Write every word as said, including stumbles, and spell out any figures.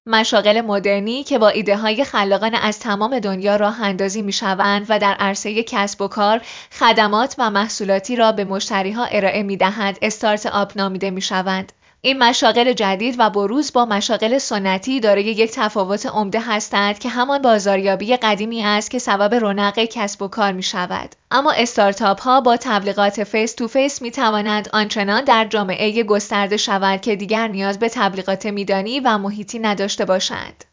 مشاغل مدرنی که با ایده‌های خلاقانه از تمام دنیا راه اندازی می‌شوند و در عرصه کسب و کار، خدمات و محصولاتی را به مشتری‌ها ارائه می‌دهند، استارتاپ نامیده می‌شوند. این مشاغل جدید و بروز با مشاغل سنتی دارای یک تفاوت عمده هستند که همان بازاریابی قدیمی است که سبب رونق کسب و کار می شود. اما استارتاپ ها با تبلیغات فیس تو فیس می توانند آنچنان در جامعه گسترده شوند که دیگر نیاز به تبلیغات میدانی و محیطی نداشته باشند.